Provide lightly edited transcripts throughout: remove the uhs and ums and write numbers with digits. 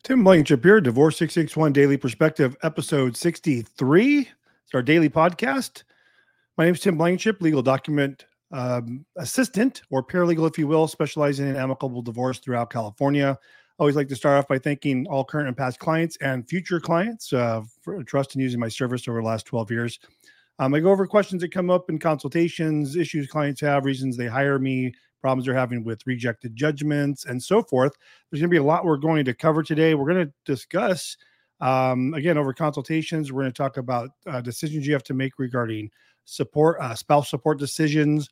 Tim Blankenship here, Divorce 661 Daily Perspective, episode 63. It's our daily podcast. My name is Tim Blankenship, legal document assistant or paralegal, if you will, specializing in amicable divorce throughout California. I always like to start off by thanking all current and past clients and future clients for trust in using my service over the last 12 years. I go over questions that come up in consultations, issues clients have, reasons they hire me, problems they're having with rejected judgments, and so forth. There's going to be a lot we're going to cover today. We're going to discuss, again, over consultations. We're going to talk about decisions you have to make regarding support, spouse support decisions,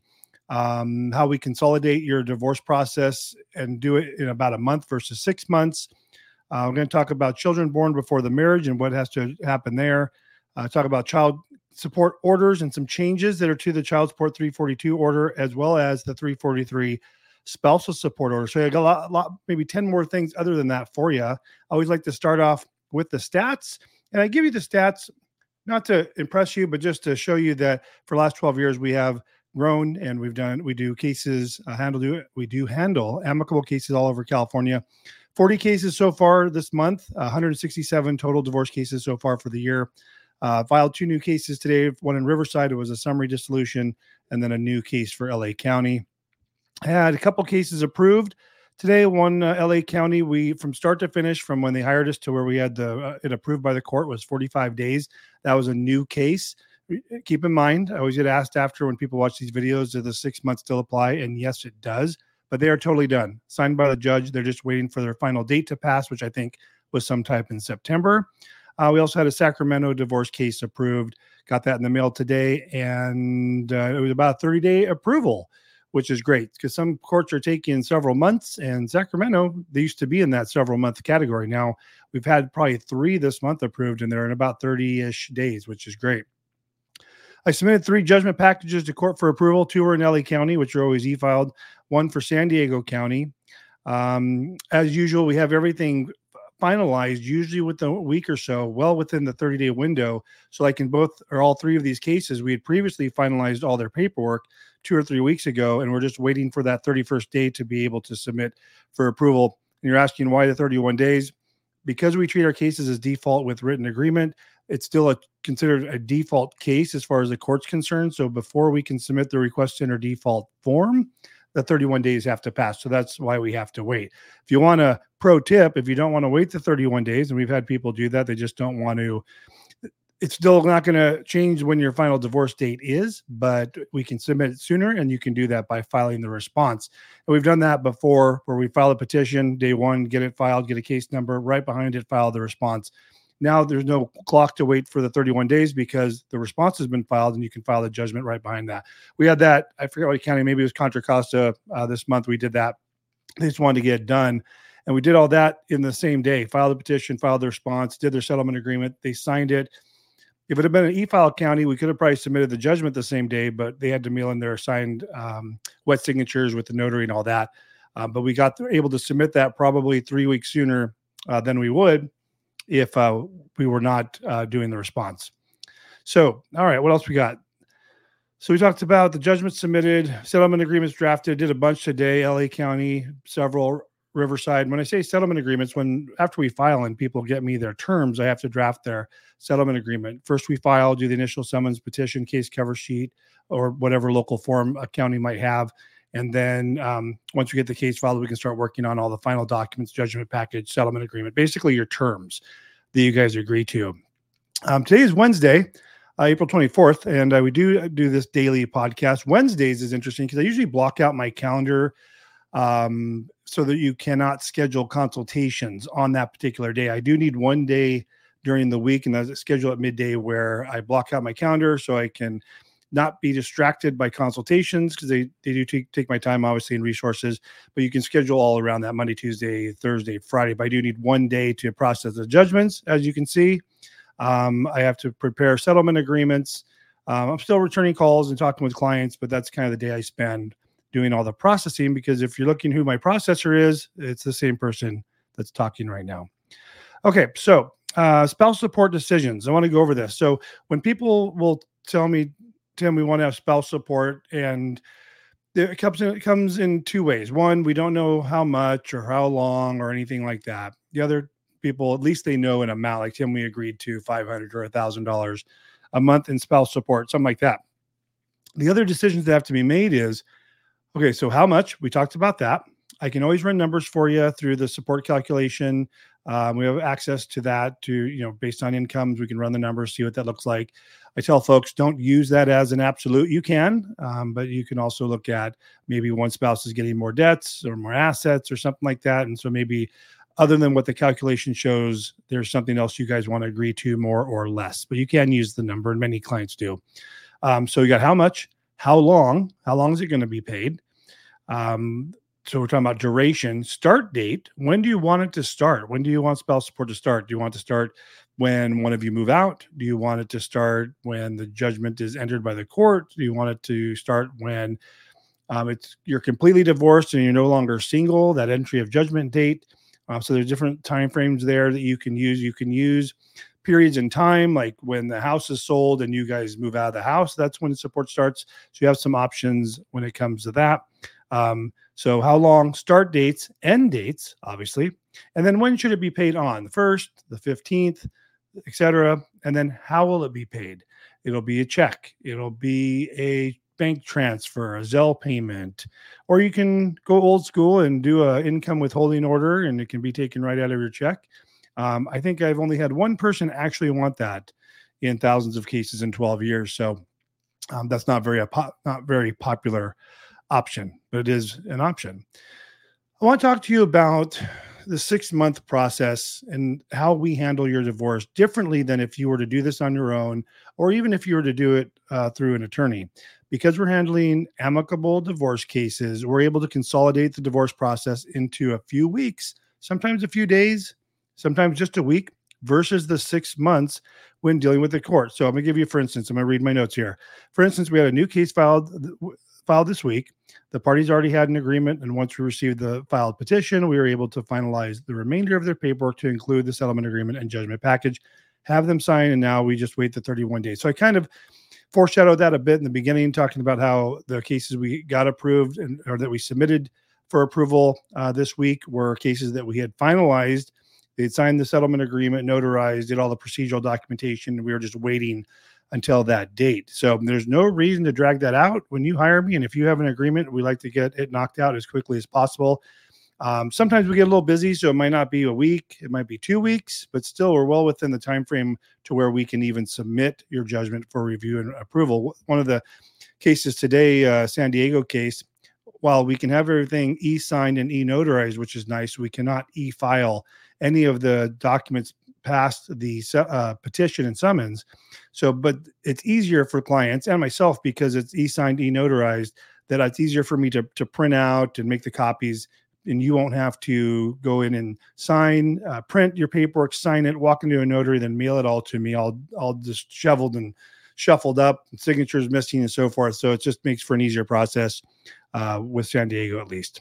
how we consolidate your divorce process and do it in about a month versus 6 months. We're going to talk about children born before the marriage and what has to happen there. Talk about child support orders and some changes that are to the child support 342 order, as well as the 343 spousal support order. So I got a lot, maybe 10 more things other than that for you. I always like to start off with the stats, and I give you the stats not to impress you, but just to show you that for the last 12 years, we have grown and we do cases, we do handle amicable cases all over California. 40 cases so far this month, 167 total divorce cases so far for the year. Filed 2 new cases today. One in Riverside, it was a summary dissolution, and then a new case for LA County. Had a couple cases approved today. One LA County, we from start to finish, from when they hired us to where we had it approved by the court, was 45 days. That was a new case. Keep in mind, I always get asked after when people watch these videos, do the 6 months still apply? And yes, it does. But they are totally done, signed by the judge. They're just waiting for their final date to pass, which I think was sometime in September. We also had a Sacramento divorce case approved. Got that in the mail today, and it was about a 30-day approval, which is great because some courts are taking several months, and Sacramento, they used to be in that several month category. Now we've had probably 3 this month approved, and they're in about 30-ish days, which is great. I submitted 3 judgment packages to court for approval. 2 were in LA County, which are always e-filed. 1 for San Diego County. As usual, we have everything finalized usually within a week or so, well within the 30-day window. So like in both or all 3 of these cases, we had previously finalized all their paperwork 2 or 3 weeks ago, and we're just waiting for that 31st day to be able to submit for approval. And you're asking why the 31 days? Because we treat our cases as default with written agreement, it's still considered a default case as far as the court's concerned. So before we can submit the request to enter default form, the 31 days have to pass. So that's why we have to wait. If you want a pro tip, if you don't want to wait the 31 days, and we've had people do that, they just don't want to, it's still not going to change when your final divorce date is, but we can submit it sooner, and you can do that by filing the response. And we've done that before where we file a petition, day 1, get it filed, get a case number, right behind it, file the response. Now there's no clock to wait for the 31 days because the response has been filed, and you can file the judgment right behind that. We had that, I forget what county, maybe it was Contra Costa this month. We did that. They just wanted to get it done. And we did all that in the same day, filed the petition, filed the response, did their settlement agreement. They signed it. If it had been an e-file county, we could have probably submitted the judgment the same day, but they had to mail in their signed wet signatures with the notary and all that. But we got able to submit that probably 3 weeks sooner than we would if we were not doing the response. So, all right, what else we got? So we talked about the judgment submitted, settlement agreements drafted, did a bunch today, LA County, several, Riverside. When I say settlement agreements, after we file and people get me their terms, I have to draft their settlement agreement. First we file, do the initial summons, petition, case cover sheet, or whatever local form a county might have. And then once we get the case filed, we can start working on all the final documents, judgment package, settlement agreement, basically your terms that you guys agree to. Today is Wednesday, April 24th, and we do this daily podcast. Wednesdays is interesting because I usually block out my calendar so that you cannot schedule consultations on that particular day. I do need one day during the week, and I schedule at midday where I block out my calendar so I can not be distracted by consultations because they do take my time, obviously, and resources, but you can schedule all around that Monday, Tuesday, Thursday, Friday. But I do need one day to process the judgments, as you can see. I have to prepare settlement agreements. I'm still returning calls and talking with clients, but that's kind of the day I spend doing all the processing, because if you're looking who my processor is, it's the same person that's talking right now. Okay, so spouse support decisions. I want to go over this. So when people will tell me, Tim, we want to have spouse support, and it comes in 2 ways. One, we don't know how much or how long or anything like that. The other people, at least they know an amount. Like Tim, we agreed to $500 or $1,000 a month in spouse support, something like that. The other decisions that have to be made is, okay, so how much? We talked about that. I can always run numbers for you through the support calculation. We have access to that based on incomes, we can run the numbers, see what that looks like. I tell folks, don't use that as an absolute. You can, but you can also look at maybe one spouse is getting more debts or more assets or something like that. And so maybe other than what the calculation shows, there's something else you guys want to agree to, more or less, but you can use the number, and many clients do. So you got how much, how long is it going to be paid? So we're talking about duration, start date. When do you want it to start? When do you want spouse support to start? Do you want it to start when one of you move out? Do you want it to start when the judgment is entered by the court? Do you want it to start when you're completely divorced and you're no longer single, that entry of judgment date? So there's different timeframes there that you can use. You can use periods in time, like when the house is sold and you guys move out of the house, that's when support starts. So you have some options when it comes to that. So how long, start dates, end dates, obviously. And then when should it be paid on? The 1st, the 15th, etc. And then how will it be paid? It'll be a check. It'll be a bank transfer, a Zelle payment, or you can go old school and do an income withholding order, and it can be taken right out of your check. I think I've only had one person actually want that in thousands of cases in 12 years. So that's not very popular option, but it is an option. I want to talk to you about the 6-month process and how we handle your divorce differently than if you were to do this on your own, or even if you were to do it through an attorney. Because we're handling amicable divorce cases, we're able to consolidate the divorce process into a few weeks, sometimes a few days, sometimes just a week, versus the 6 months when dealing with the court. So I'm going to give you, for instance, I'm going to read my notes here. For instance, we had a new case filed this week. The parties already had an agreement, and once we received the filed petition, we were able to finalize the remainder of their paperwork to include the settlement agreement and judgment package, have them sign, and now we just wait the 31 days. So I kind of foreshadowed that a bit in the beginning, talking about how the cases we got approved or that we submitted for approval this week were cases that we had finalized. They had signed the settlement agreement, notarized, did all the procedural documentation, and we were just waiting until that date. So there's no reason to drag that out when you hire me. And if you have an agreement, we like to get it knocked out as quickly as possible. Sometimes we get a little busy, so it might not be a week, it might be 2 weeks, but still we're well within the time frame to where we can even submit your judgment for review and approval. One of the cases today, San Diego case, while we can have everything e-signed and e-notarized, which is nice, we cannot e-file any of the documents past the petition and summons. So, but it's easier for clients and myself because it's e-signed, e-notarized, that it's easier for me to print out and make the copies, and you won't have to go in and sign, print your paperwork, sign it, walk into a notary, then mail it all to me, all disheveled and shuffled up, and signatures missing and so forth. So it just makes for an easier process with San Diego, at least.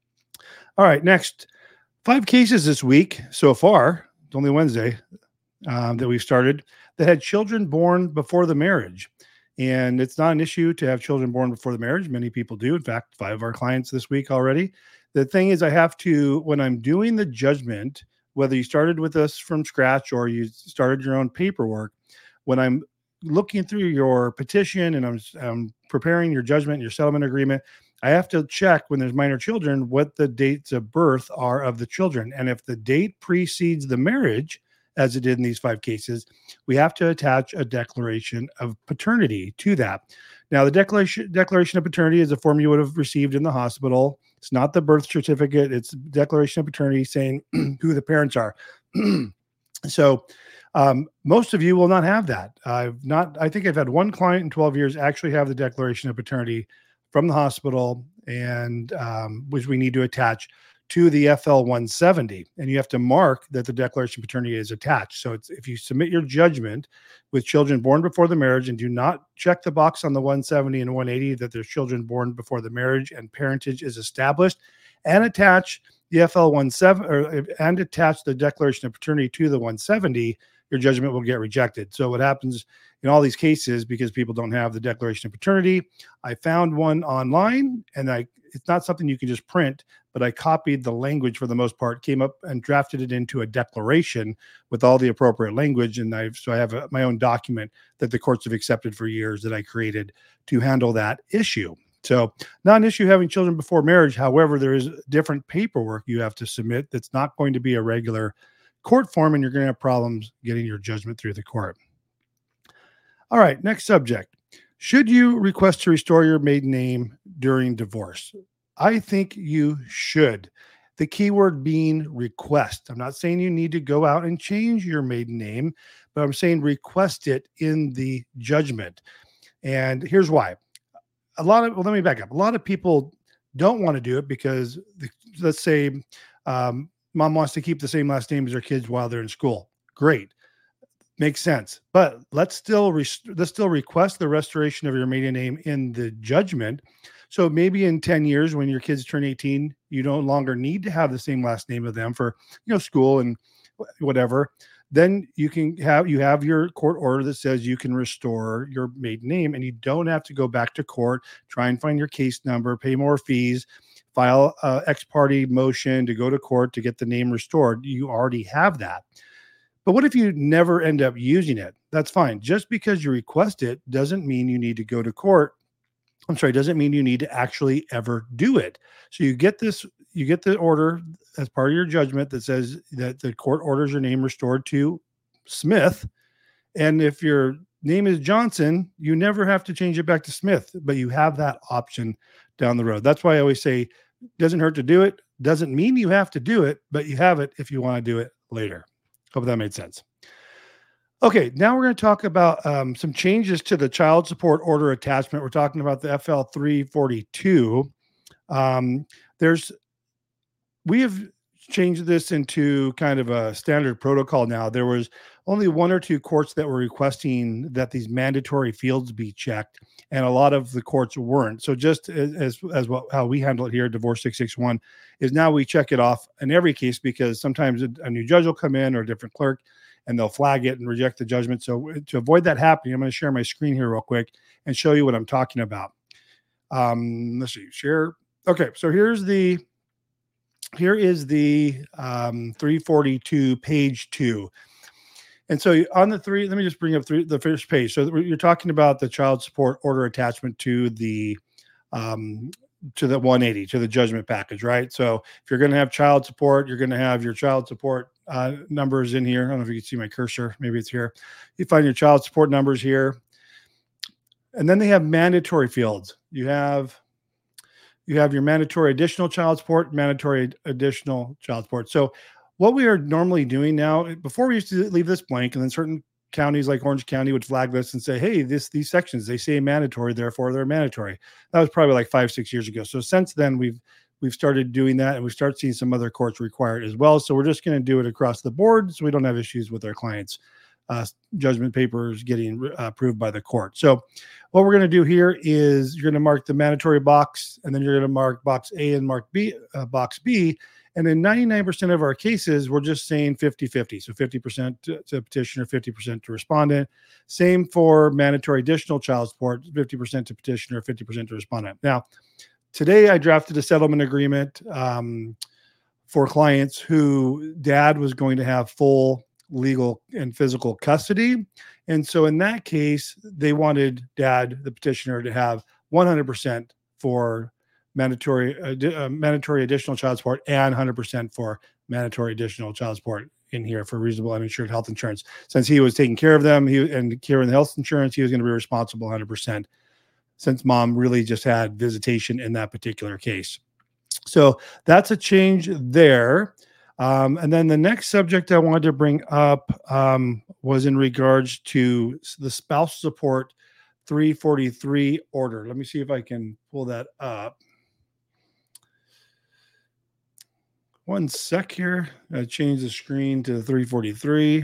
All right, next, 5 cases this week so far. It's only Wednesday that we've started that had children born before the marriage. And it's not an issue to have children born before the marriage. Many people do. In fact, 5 of our clients this week already. The thing is, I have to, when I'm doing the judgment, whether you started with us from scratch or you started your own paperwork, when I'm looking through your petition and I'm preparing your judgment, your settlement agreement, I have to check when there's minor children what the dates of birth are of the children. And if the date precedes the marriage, as it did in these 5 cases, we have to attach a declaration of paternity to that. Now, the declaration of paternity is a form you would have received in the hospital. It's not the birth certificate. It's declaration of paternity saying who the parents are. So most of you will not have that. I think I've had one client in 12 years actually have the declaration of paternity from the hospital, and which we need to attach to the FL 170, and you have to mark that the declaration of paternity is attached. So if you submit your judgment with children born before the marriage and do not check the box on the 170 and 180 that there's children born before the marriage and parentage is established, and attach the FL 170 and attach the declaration of paternity to the 170, your judgment will get rejected. So what happens in all these cases, because people don't have the declaration of paternity, I found one online, and it's not something you can just print, but I copied the language for the most part, came up and drafted it into a declaration with all the appropriate language. And I have my own document that the courts have accepted for years that I created to handle that issue. So not an issue having children before marriage. However, there is different paperwork you have to submit that's not going to be a regular court form, and you're going to have problems getting your judgment through the court. All right, next subject. Should you request to restore your maiden name during divorce? I think you should. The key word being request. I'm not saying you need to go out and change your maiden name, but I'm saying request it in the judgment. And here's why. Let me back up. A lot of people don't want to do it because, let's say, mom wants to keep the same last name as their kids while they're in school. Great. Makes sense. But let's still request the restoration of your maiden name in the judgment. So maybe in 10 years, when your kids turn 18, you no longer need to have the same last name of them for, school and whatever. Then you have your court order that says you can restore your maiden name, and you don't have to go back to court, try and find your case number, pay more fees, file a ex parte motion to go to court to get the name restored. You already have that. But what if you never end up using it? That's fine. Just because you request it doesn't mean you need to go to court. Doesn't mean you need to actually ever do it. So you get the order as part of your judgment that says that the court orders your name restored to Smith. And if your name is Johnson, you never have to change it back to Smith, but you have that option down the road. That's why I always say, doesn't hurt to do it. Doesn't mean you have to do it, but you have it if you want to do it later. Hope that made sense. Okay, now we're going to talk about some changes to the child support order attachment. We're talking about the FL 342. We have changed this into kind of a standard protocol now. There was only one or two courts that were requesting that these mandatory fields be checked, and a lot of the courts weren't. So just how we handle it here at Divorce 661 is now we check it off in every case, because sometimes a new judge will come in or a different clerk and they'll flag it and reject the judgment. So to avoid that happening, I'm going to share my screen here real quick and show you what I'm talking about. Let's see, share. Okay, so here is the 342 page 2. And so on the three, let me just bring up the first page. So you're talking about the child support order attachment to the 180, to the judgment package, right? So if you're going to have child support, you're going to have your child support numbers in here. I don't know if you can see my cursor. Maybe it's here. You find your child support numbers here. And then they have mandatory fields. You have your mandatory additional child support, mandatory additional child support. So what we are normally doing now, before we used to leave this blank, and then certain counties like Orange County would flag this and say, hey, these sections, they say mandatory, therefore they're mandatory. That was probably like 5-6 years ago. So since then, we've started doing that, and we start seeing some other courts require it as well. So we're just going to do it across the board so we don't have issues with our clients' judgment papers getting approved by the court. So what we're going to do here is you're going to mark the mandatory box, and then you're going to mark box A and mark B, box B. And in 99% of our cases, we're just saying 50-50. So 50% to petitioner, 50% to respondent. Same for mandatory additional child support, 50% to petitioner, 50% to respondent. Now, today I drafted a settlement agreement for clients who dad was going to have full legal and physical custody. And so in that case, they wanted dad, the petitioner, to have 100% for mandatory additional child support and 100% for mandatory additional child support in here for reasonable uninsured health insurance. Since he was taking care of them and carrying the health insurance, he was going to be responsible 100%, since mom really just had visitation in that particular case. So that's a change there. And then the next subject I wanted to bring up was in regards to the spouse support 343 order. Let me see if I can pull that up. One sec here. I change the screen to 343.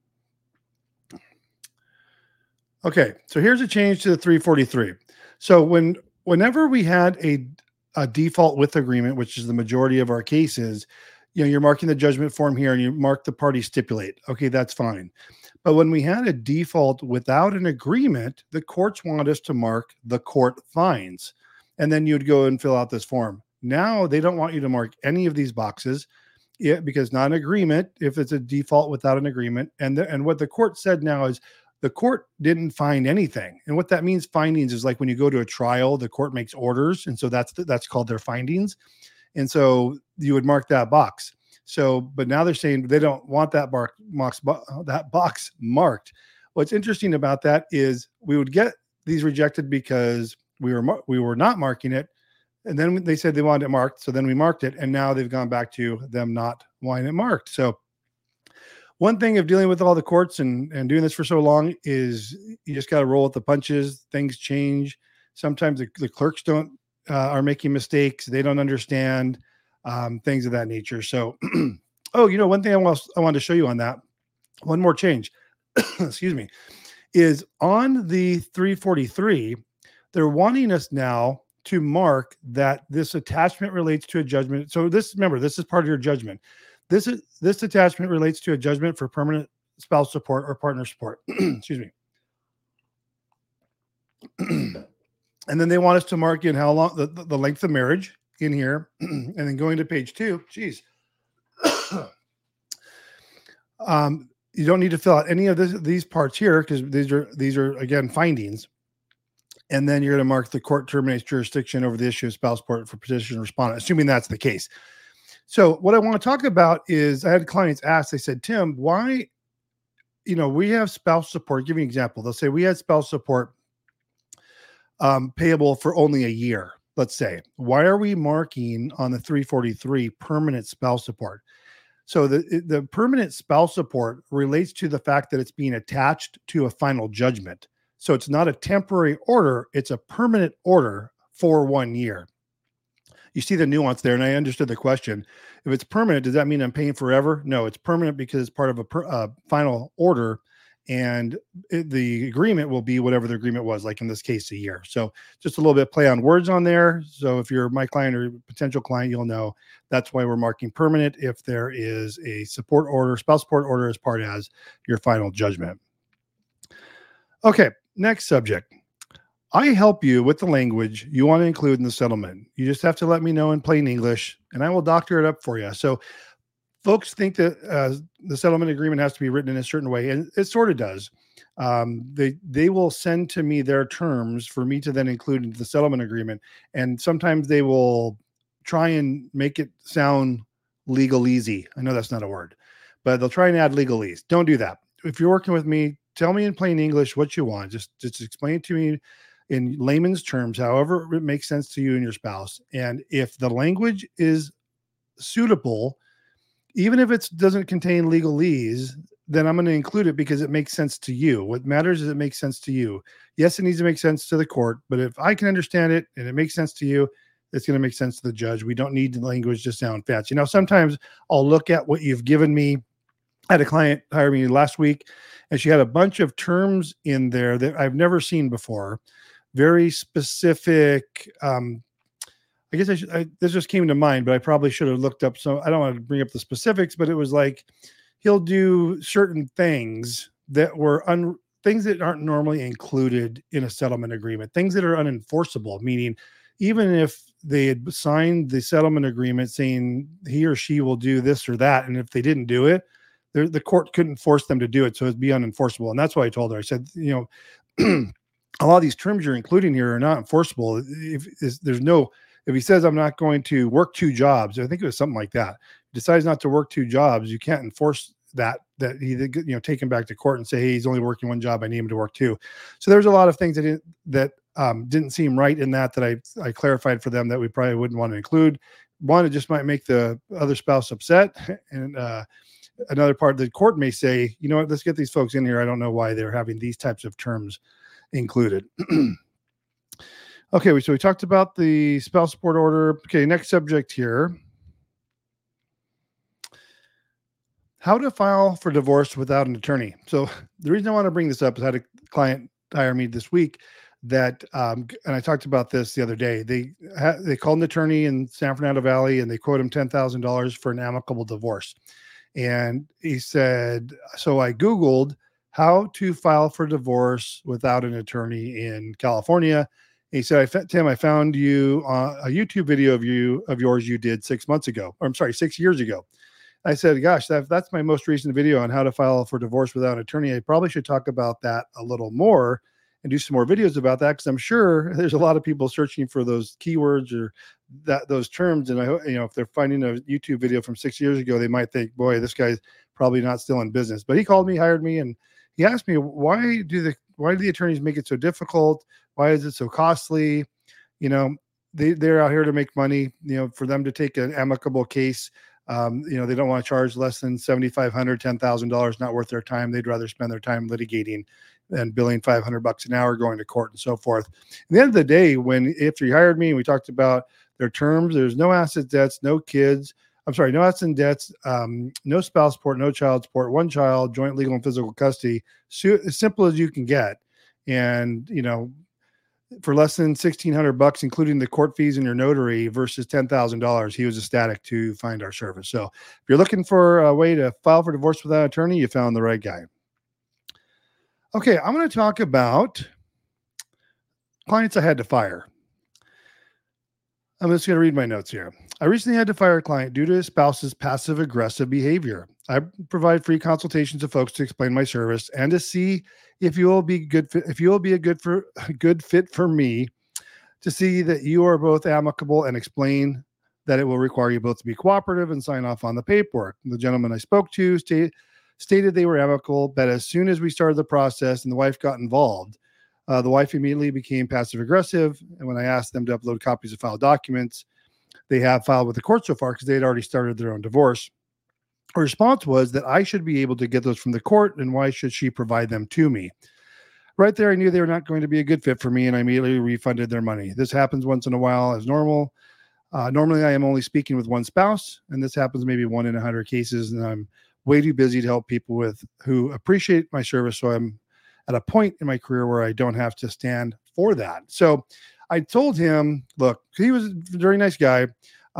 Okay, so here's a change to the 343. So whenever we had a default with agreement, which is the majority of our cases, you're marking the judgment form here and you mark the party stipulate. Okay, that's fine. But when we had a default without an agreement, the courts wanted us to mark the court finds. And then you'd go and fill out this form. Now they don't want you to mark any of these boxes, because not an agreement, if it's a default without an agreement. And what the court said now is the court didn't find anything. And what that means, findings, is like when you go to a trial, the court makes orders. And so that's called their findings. And so you would mark that box. So, but now they're saying they don't want that box marked. What's interesting about that is we would get these rejected because we were not marking it. And then they said they wanted it marked. So then we marked it. And now they've gone back to them not wanting it marked. So one thing of dealing with all the courts and doing this for so long is you just got to roll with the punches. Things change. Sometimes the clerks are making mistakes. They don't understand things of that nature. So, one thing I wanted to show you on that, one more change, excuse me, is on the 343, they're wanting us now to mark that this attachment relates to a judgment. So remember, this is part of your judgment. This attachment relates to a judgment for permanent spouse support or partner support. Excuse me. And then they want us to mark in how long the length of marriage in here, and then going to page 2. Geez. You don't need to fill out any of these parts here because these are again findings. And then you're going to mark the court terminates jurisdiction over the issue of spouse support for petition respondent, assuming that's the case. So what I want to talk about is I had clients ask, they said, Tim, why, we have spouse support. Give you an example. They'll say we had spouse support payable for only a year. Let's say, why are we marking on the 343 permanent spouse support? So the permanent spouse support relates to the fact that it's being attached to a final judgment. So it's not a temporary order. It's a permanent order for 1 year. You see the nuance there, and I understood the question. If it's permanent, does that mean I'm paying forever? No, it's permanent because it's part of a final order, and the agreement will be whatever the agreement was, like in this case, a year. So just a little bit play on words on there. So if you're my client or potential client, you'll know that's why we're marking permanent if there is a support order, spouse support order as part as your final judgment. Okay, next subject. I help you with the language you want to include in the settlement. You just have to let me know in plain English, and I will doctor it up for you. So folks think that the settlement agreement has to be written in a certain way, and it sort of does. They will send to me their terms for me to then include into the settlement agreement, and sometimes they will try and make it sound legalese. I know that's not a word, but they'll try and add legalese. Don't do that. If you're working with me, tell me in plain English what you want. Just explain it to me in layman's terms, however it makes sense to you and your spouse. And if the language is suitable, even if it doesn't contain legalese, then I'm going to include it because it makes sense to you. What matters is it makes sense to you. Yes, it needs to make sense to the court, but if I can understand it and it makes sense to you, it's going to make sense to the judge. We don't need the language to sound fancy. Now, sometimes I'll look at what you've given me. I had a client hire me last week, and she had a bunch of terms in there that I've never seen before. Very specific. I guess this just came to mind, but I probably should have looked up. So I don't want to bring up the specifics, but it was like he'll do certain things that were things that aren't normally included in a settlement agreement, things that are unenforceable, meaning even if they had signed the settlement agreement saying he or she will do this or that, and if they didn't do it, the court couldn't force them to do it. So it'd be unenforceable. And that's why I told her, I said, a lot of these terms you're including here are not enforceable. If he says, I'm not going to work 2 jobs, I think it was something like that, decides not to work 2 jobs, you can't enforce that he, take him back to court and say, hey, he's only working 1 job, I need him to work 2. So there's a lot of things that didn't seem right in that I clarified for them that we probably wouldn't want to include. One, it just might make the other spouse upset. And another part, the court may say, you know what, let's get these folks in here. I don't know why they're having these types of terms included. Okay, so we talked about the spouse support order. Okay, next subject here. How to file for divorce without an attorney. So the reason I want to bring this up is I had a client hire me this week that, and I talked about this the other day. They called an attorney in San Fernando Valley and they quote him $10,000 for an amicable divorce. And he said, so I Googled how to file for divorce without an attorney in California. He said, Tim, I found you a YouTube video of yours you did 6 months ago. Or I'm sorry, 6 years ago. I said, gosh, that's my most recent video on how to file for divorce without an attorney. I probably should talk about that a little more and do some more videos about that, because I'm sure there's a lot of people searching for those keywords or those terms. And if they're finding a YouTube video from 6 years ago, they might think, boy, this guy's probably not still in business. But he called me, hired me, and he asked me, why do the attorneys make it so difficult? Why is it so costly? They're out here to make money. For them to take an amicable case, they don't want to charge less than $7,500, $10,000, not worth their time. They'd rather spend their time litigating and billing $500 an hour, going to court and so forth. At the end of the day, after he hired me and we talked about their terms, there's no asset debts, no kids. I'm sorry, no assets and debts, no spouse support, no child support, one child, joint legal and physical custody, as simple as you can get. And, for less than $1,600, including the court fees and your notary, versus $10,000, he was ecstatic to find our service. So if you're looking for a way to file for divorce without an attorney, you found the right guy. Okay, I'm going to talk about clients I had to fire. I'm just going to read my notes here. I recently had to fire a client due to his spouse's passive-aggressive behavior. I provide free consultations to folks to explain my service and to see if you will be a good fit for me, to see that you are both amicable, and explain that it will require you both to be cooperative and sign off on the paperwork. The gentleman I spoke to stated they were amicable, but as soon as we started the process and the wife got involved, the wife immediately became passive-aggressive. And when I asked them to upload copies of filed documents they have filed with the court so far, because they had already started their own divorce, her response was that I should be able to get those from the court, and why should she provide them to me? Right there, I knew they were not going to be a good fit for me, and I immediately refunded their money. This happens once in a while as normal. Normally, I am only speaking with one spouse, and this happens maybe 1 in 100 cases, and I'm way too busy to help people who appreciate my service, so I'm at a point in my career where I don't have to stand for that. So I told him, look, he was a very nice guy.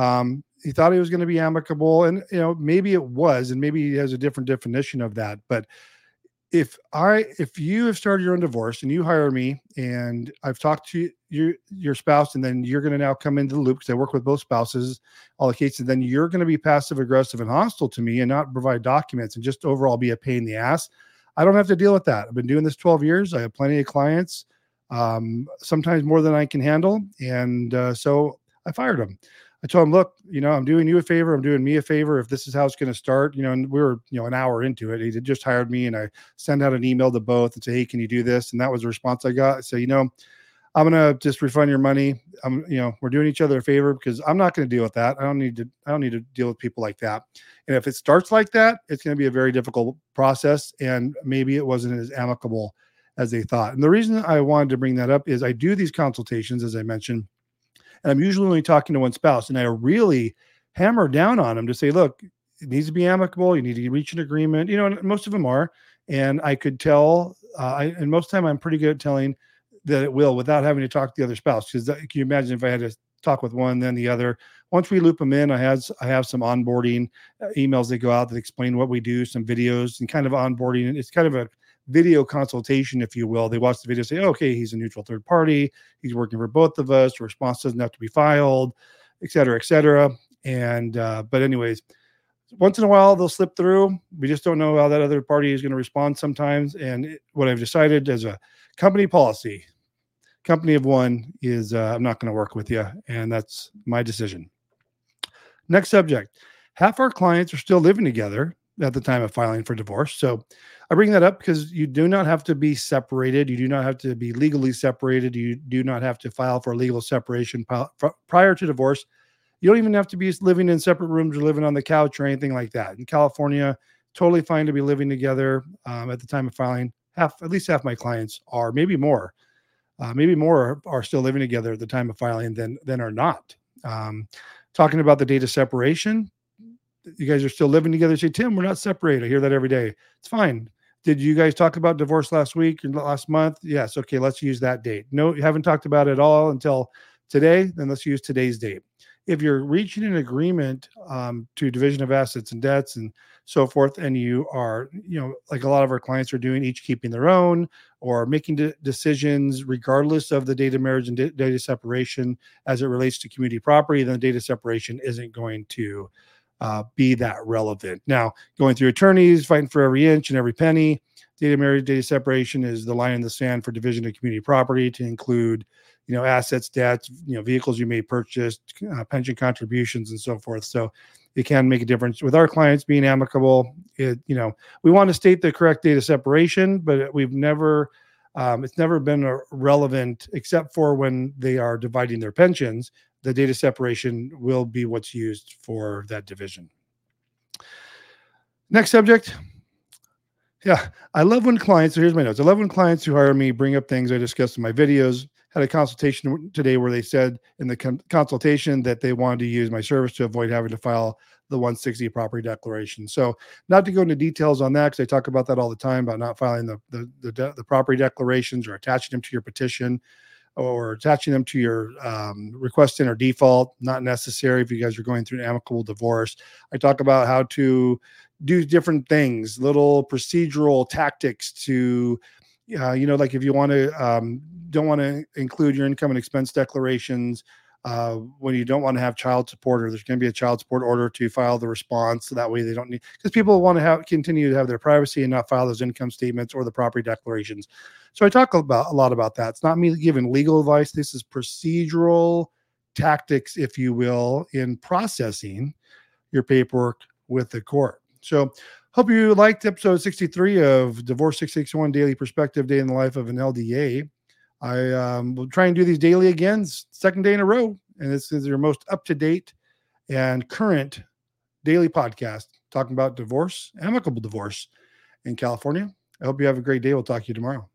He thought he was going to be amicable, and maybe it was, and maybe he has a different definition of that. But if you have started your own divorce and you hire me, and I've talked to your spouse, and then you're going to now come into the loop, because I work with both spouses, all the cases, then you're going to be passive aggressive and hostile to me and not provide documents and just overall be a pain in the ass. I don't have to deal with that. I've been doing this 12 years. I have plenty of clients, sometimes more than I can handle. And so I fired him. I told him, look, I'm doing you a favor. I'm doing me a favor. If this is how it's going to start, and we were, an hour into it. He had just hired me, and I sent out an email to both and say, hey, can you do this? And that was the response I got. I said, I'm going to just refund your money. We're doing each other a favor, because I'm not going to deal with that. I don't need to deal with people like that. And if it starts like that, it's going to be a very difficult process. And maybe it wasn't as amicable as they thought. And the reason I wanted to bring that up is I do these consultations, as I mentioned, and I'm usually only talking to one spouse, and I really hammer down on them to say, look, it needs to be amicable. You need to reach an agreement, and most of them are. And I could tell, and most of the time I'm pretty good at telling that it will, without having to talk to the other spouse. Because can you imagine if I had to talk with one, then the other? Once we loop them in, I have some onboarding emails that go out that explain what we do, some videos, and kind of onboarding. It's kind of a video consultation, if you will. They watch the video, say, okay, he's a neutral third party. He's working for both of us. The response doesn't have to be filed, et cetera, et cetera. And, but anyways, once in a while they'll slip through. We just don't know how that other party is going to respond sometimes. And what I've decided as a company policy, company of one, is I'm not going to work with you. And that's my decision. Next subject. Half our clients are still living together at the time of filing for divorce. So I bring that up because you do not have to be separated. You do not have to be legally separated. You do not have to file for legal separation prior to divorce. You don't even have to be living in separate rooms or living on the couch or anything like that. In California, totally fine to be living together at the time of filing. At least half my clients are, maybe more. Maybe more are still living together at the time of filing than are not. Talking about the date of separation, you guys are still living together. Say, Tim, we're not separated. I hear that every day. It's fine. Did you guys talk about divorce last week or last month? Yes. Okay, let's use that date. No, you haven't talked about it at all until today. Then let's use today's date. if you're reaching an agreement to division of assets and debts and so forth, and you are, like a lot of our clients are doing, each keeping their own or making decisions regardless of the date of marriage and data separation as it relates to community property, then the data separation isn't going to be that relevant. Now, going through attorneys, fighting for every inch and every penny, data marriage, data separation is the line in the sand for division of community property to include, assets, debts, vehicles you may purchase, pension contributions, and so forth. So it can make a difference with our clients being amicable. We want to state the correct data separation, but we've never, it's never been relevant except for when they are dividing their pensions. The data separation will be what's used for that division. Next subject. Yeah, I love when clients, so here's my notes. I love when clients who hire me bring up things I discussed in my videos. Had a consultation today where they said in the consultation that they wanted to use my service to avoid having to file the 160 property declaration. So not to go into details on that, because I talk about that all the time, about not filing the property declarations or attaching them to your petition or attaching them to your request in or default. Not necessary if you guys are going through an amicable divorce. I talk about how to do different things, little procedural tactics to, like if you want to, don't want to include your income and expense declarations, when you don't want to have child support, or there's going to be a child support order to file the response. So that way they don't need, because people want to continue to have their privacy and not file those income statements or the property declarations. So I talk a lot about that. It's not me giving legal advice. This is procedural tactics, if you will, in processing your paperwork with the court. So hope you liked episode 63 of Divorce 661 Daily Perspective, Day in the Life of an LDA. I will try and do these daily again, second day in a row. And this is your most up-to-date and current daily podcast talking about divorce, amicable divorce in California. I hope you have a great day. We'll talk to you tomorrow.